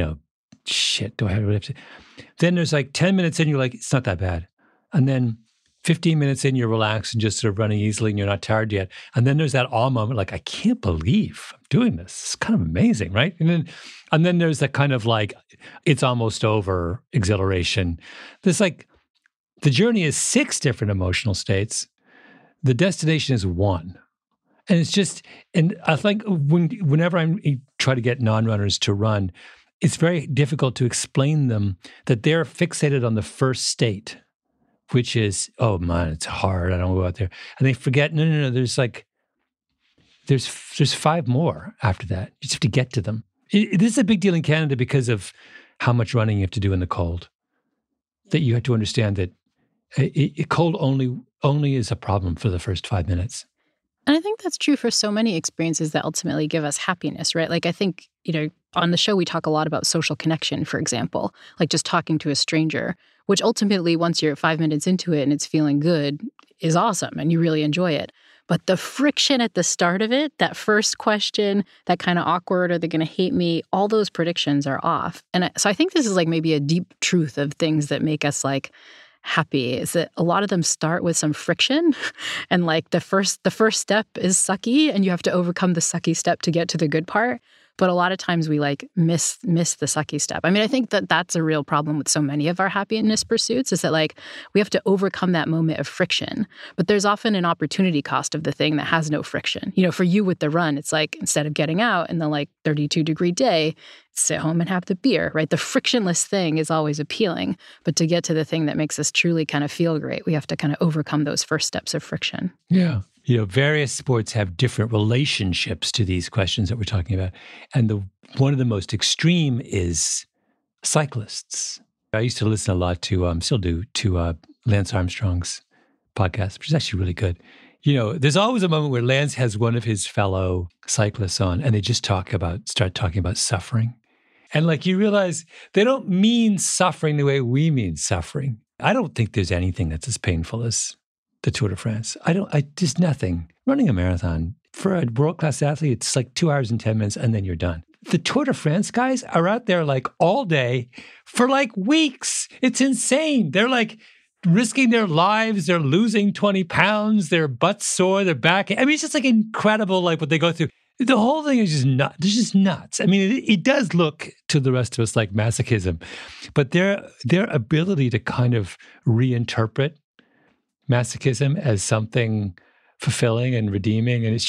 shit, do I have to? Then there's 10 minutes in, you're like, it's not that bad. And then 15 minutes in, you're relaxed and just sort of running easily and you're not tired yet. And then there's that awe moment, like, I can't believe I'm doing this. It's kind of amazing, right? And then there's that kind of it's almost over exhilaration. There's the journey is 6 different emotional states. The destination is 1. And it's just, and I think whenever I try to get non-runners to run, it's very difficult to explain them that they're fixated on the first state, which is, oh man, it's hard, I don't go out there. And they forget, no, there's 5 more after that. You just have to get to them. This is a big deal in Canada because of how much running you have to do in the cold. That you have to understand that cold only is a problem for the first 5 minutes. And I think that's true for so many experiences that ultimately give us happiness, right? Like, I think, on the show, we talk a lot about social connection, for example, like just talking to a stranger, which ultimately, once you're 5 minutes into it and it's feeling good, is awesome and you really enjoy it. But the friction at the start of it, that first question, that kind of awkward, are they going to hate me? All those predictions are off. And so I think this is maybe a deep truth of things that make us happy, is that a lot of them start with some friction, and the first step is sucky, and you have to overcome the sucky step to get to the good part. But a lot of times we miss the sucky step. I think that that's a real problem with so many of our happiness pursuits, is that we have to overcome that moment of friction. But there's often an opportunity cost of the thing that has no friction. For you with the run, it's instead of getting out in the 32-degree day, sit home and have the beer, right? The frictionless thing is always appealing. But to get to the thing that makes us truly kind of feel great, we have to kind of overcome those first steps of friction. Yeah. Various sports have different relationships to these questions that we're talking about. And one of the most extreme is cyclists. I used to listen a lot to, still do, to Lance Armstrong's podcast, which is actually really good. There's always a moment where Lance has one of his fellow cyclists on, and they just start talking about suffering. And you realize they don't mean suffering the way we mean suffering. I don't think there's anything that's as painful as the Tour de France. There's nothing. Running a marathon for a world-class athlete, it's 2 hours and 10 minutes and then you're done. The Tour de France guys are out there all day for weeks. It's insane. They're risking their lives. They're losing 20 pounds. Their butt's sore. Their back. It's just incredible what they go through. The whole thing is just nuts. It's just nuts. It does look to the rest of us like masochism, but their ability to kind of reinterpret masochism as something fulfilling and redeeming, and it's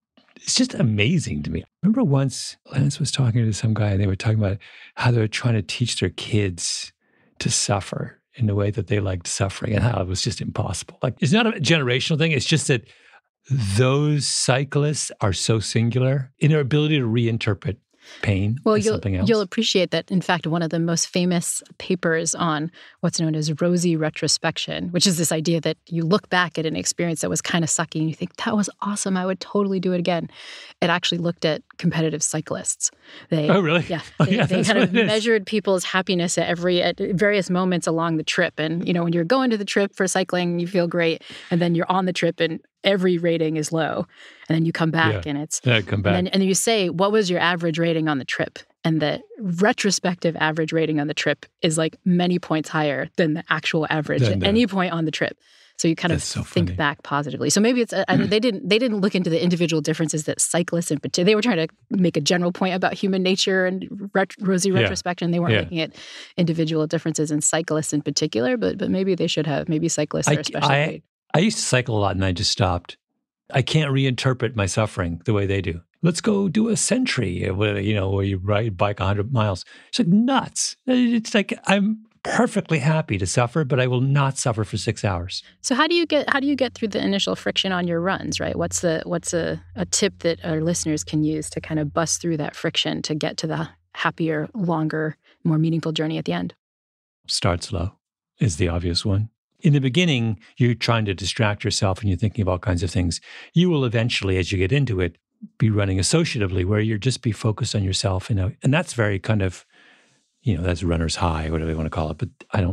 just amazing to me. I remember once Lance was talking to some guy, and they were talking about how they were trying to teach their kids to suffer in the way that they liked suffering, and how it was just impossible. It's not a generational thing. It's just that those cyclists are so singular in their ability to reinterpret pain as something else. You'll appreciate that, in fact, one of the most famous papers on what's known as rosy retrospection, which is this idea that you look back at an experience that was kind of sucky and you think, that was awesome, I would totally do it again. It actually looked at competitive cyclists. Oh, really? Yeah. They kind of measured people's happiness at various moments along the trip. And, when you're going to the trip for cycling, you feel great. And then you're on the trip and every rating is low. And then you come back and it's... Yeah, come back. And then you say, what was your average rating on the trip? And the retrospective average rating on the trip is like many points higher than the actual average at any point on the trip. So you kind of think back positively. So maybe it's they didn't look into the individual differences that cyclists in particular. They were trying to make a general point about human nature and rosy retrospection. They weren't looking at individual differences in cyclists in particular. But maybe they should have. Maybe cyclists are especially. I used to cycle a lot and I just stopped. I can't reinterpret my suffering the way they do. Let's go do a century, where you ride bike 100 miles. It's like nuts. It's like I'm perfectly happy to suffer, but I will not suffer for 6 hours. So how do you get through the initial friction on your runs, right? What's a tip that our listeners can use to kind of bust through that friction to get to the happier, longer, more meaningful journey at the end? Start slow is the obvious one. In the beginning, you're trying to distract yourself and you're thinking of all kinds of things. You will eventually, as you get into it, be running associatively where you're just be focused on yourself. And that's very kind of, that's runner's high, whatever you want to call it. But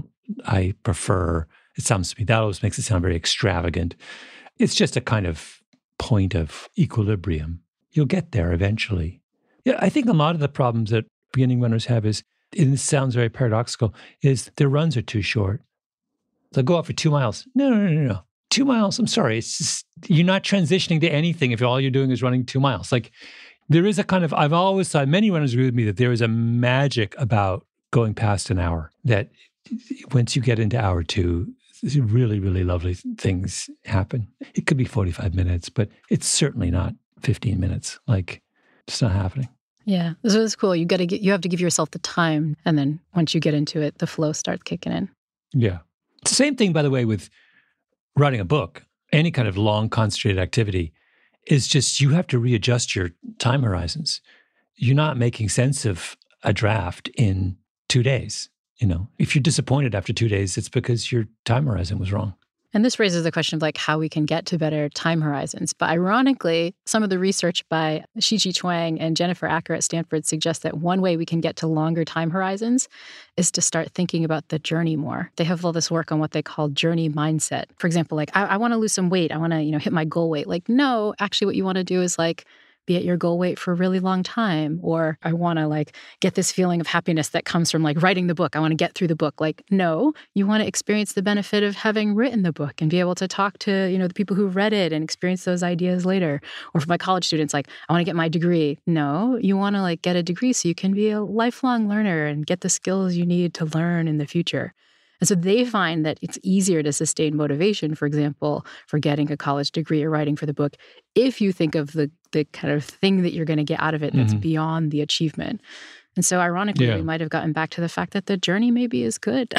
I prefer, it sounds to me, that always makes it sound very extravagant. It's just a kind of point of equilibrium. You'll get there eventually. Yeah, I think a lot of the problems that beginning runners have is, and this sounds very paradoxical, is their runs are too short. They'll go out for 2 miles. No. 2 miles, I'm sorry. It's just, you're not transitioning to anything if all you're doing is running 2 miles. Like there is a kind of, I've always thought, many runners agree with me that there is a magic about going past an hour, that once you get into hour 2, really, really lovely things happen. It could be 45 minutes, but it's certainly not 15 minutes. Like it's not happening. Yeah, this is cool. You have to give yourself the time. And then once you get into it, the flow starts kicking in. Yeah. It's the same thing, by the way, with writing a book. Any kind of long, concentrated activity is just you have to readjust your time horizons. You're not making sense of a draft in 2 days. If you're disappointed after 2 days, it's because your time horizon was wrong. And this raises the question of like how we can get to better time horizons. But ironically, some of the research by Shiqi Chuang and Jennifer Acker at Stanford suggests that one way we can get to longer time horizons is to start thinking about the journey more. They have all this work on what they call journey mindset. For example, like I want to lose some weight. I want to, hit my goal weight. Like, no, actually what you want to do is like be at your goal weight for a really long time. Or I want to like get this feeling of happiness that comes from like writing the book. I want to get through the book. Like, no, you want to experience the benefit of having written the book and be able to talk to, the people who read it and experience those ideas later. Or for my college students, like, I want to get my degree. No, you want to like get a degree so you can be a lifelong learner and get the skills you need to learn in the future. And so they find that it's easier to sustain motivation, for example, for getting a college degree or writing for the book, if you think of the kind of thing that you're going to get out of it that's beyond the achievement. And so ironically, we might have gotten back to the fact that the journey maybe is good.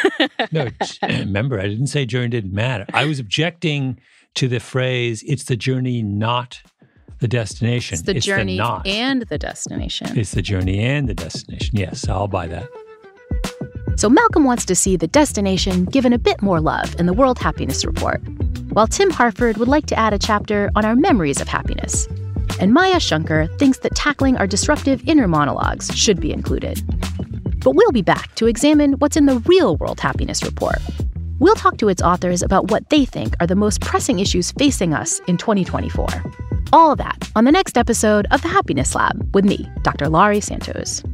No, remember, I didn't say journey didn't matter. I was objecting to the phrase, it's the journey, not the destination. It's the journey and the destination. It's the journey and the destination. Yes, I'll buy that. So Malcolm wants to see the destination given a bit more love in the World Happiness Report, while Tim Harford would like to add a chapter on our memories of happiness. And Maya Shankar thinks that tackling our disruptive inner monologues should be included. But we'll be back to examine what's in the real World Happiness Report. We'll talk to its authors about what they think are the most pressing issues facing us in 2024. All of that on the next episode of The Happiness Lab with me, Dr. Laurie Santos.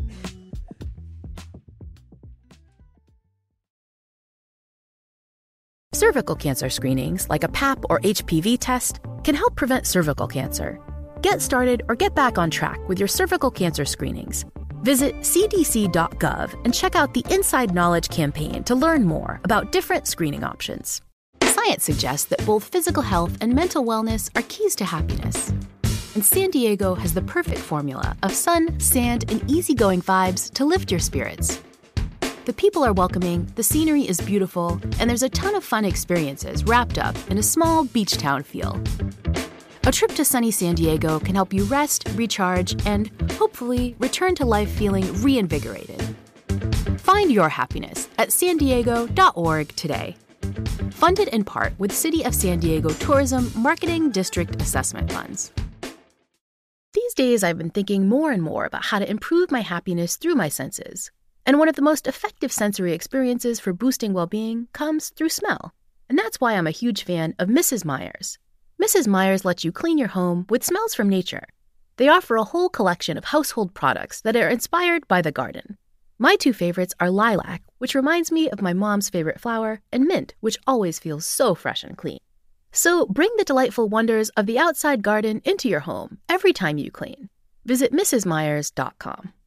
Cervical cancer screenings, like a Pap or HPV test, can help prevent cervical cancer. Get started or get back on track with your cervical cancer screenings. Visit cdc.gov and check out the Inside Knowledge campaign to learn more about different screening options. Science suggests that both physical health and mental wellness are keys to happiness. And San Diego has the perfect formula of sun, sand, and easygoing vibes to lift your spirits. The people are welcoming, the scenery is beautiful, and there's a ton of fun experiences wrapped up in a small beach town feel. A trip to sunny San Diego can help you rest, recharge, and hopefully return to life feeling reinvigorated. Find your happiness at sandiego.org today. Funded in part with City of San Diego Tourism Marketing District Assessment Funds. These days, I've been thinking more and more about how to improve my happiness through my senses. And one of the most effective sensory experiences for boosting well-being comes through smell. And that's why I'm a huge fan of Mrs. Meyer's. Mrs. Meyer's lets you clean your home with smells from nature. They offer a whole collection of household products that are inspired by the garden. My two favorites are lilac, which reminds me of my mom's favorite flower, and mint, which always feels so fresh and clean. So bring the delightful wonders of the outside garden into your home every time you clean. Visit mrsmeyers.com.